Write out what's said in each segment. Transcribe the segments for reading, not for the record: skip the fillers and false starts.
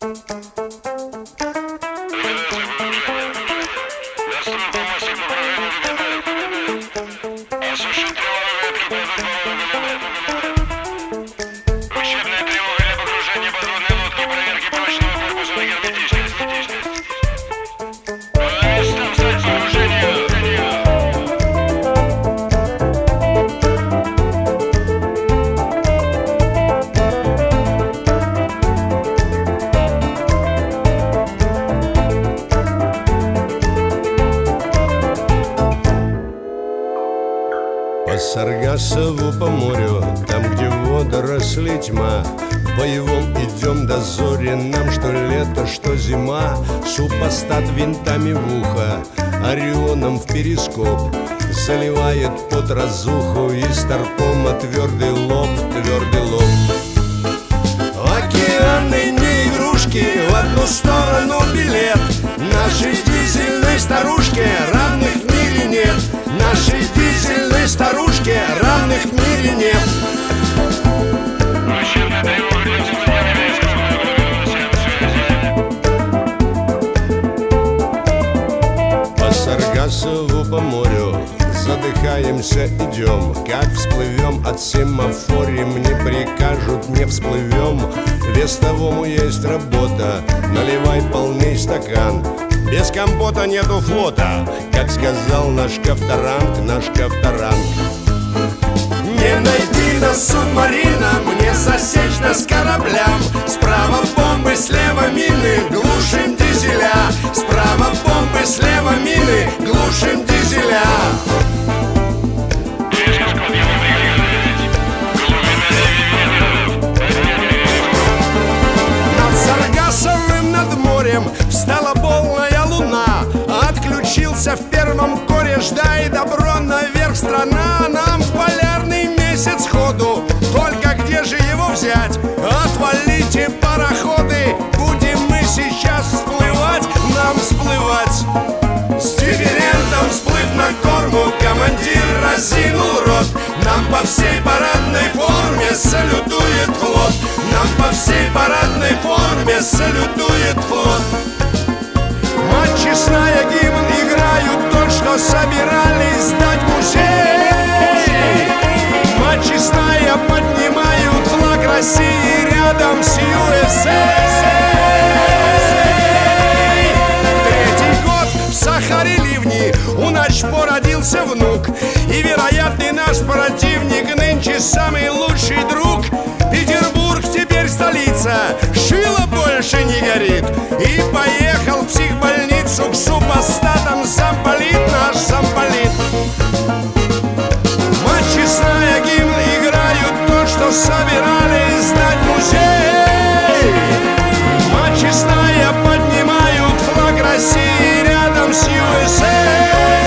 По Саргассову, по морю, там, где водоросли тьма, в боевом идем дозоре, нам что лето, что зима. Супостат винтами в ухо, Орионом в перископ, заливает под разуху и старпома твердый лоб, твердый лоб. Океаны не игрушки, в одну сторону билет. Нашей дизельной старушке равных в мире нет. Нашей дизельной старушке равных в мире нет. По Саргассову, по морю задыхаемся, идем. Как всплывем от семафории, мне прикажут, не всплывем. Вестовому есть работа, наливай полный стакан. Без компота нету флота, как сказал наш Ковторанг, наш Ковторанг. Не найти нас субмарина, мне засечь нас кораблям. Справа бомбы, слева мины, глушим дизеля. Справа бомбы, слева мины, глушим дизеля. Над Саргассовым, над морем встала полная луна. Отключился в первом коре, ждай добро наверх страна. Нам в полярный месяц ходу, только где же его взять? Отвалите пароходы, будем мы сейчас всплывать. Нам всплывать. С дифферентом всплыв на корму, командир разинул рот. Нам по всей парадной форме салютует флот. Нам по всей парадной форме салютует флот. Мать честная, гимн играют тот, что собирались сдать музей. Мать честная, поднимают флаг России рядом с USA. Третий год в Сахаре ливни, у Начпо родился внук. И вероятный наш противник нынче самый лучший друг. Петербург теперь столица, шило больше не горит. И поехал в психбольницу к супостатам замполит, наш замполит. Мать честная, гимн играют то, что собирались сдать музей. Мать честная, поднимают флаг России рядом с USA.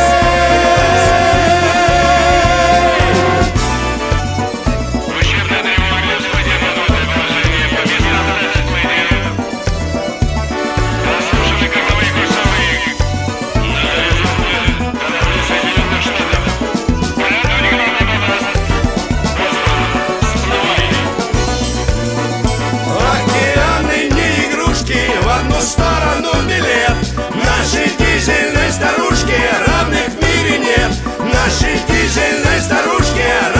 Нашей дизельной старушке равных в мире нет. Нашей дизельной старушке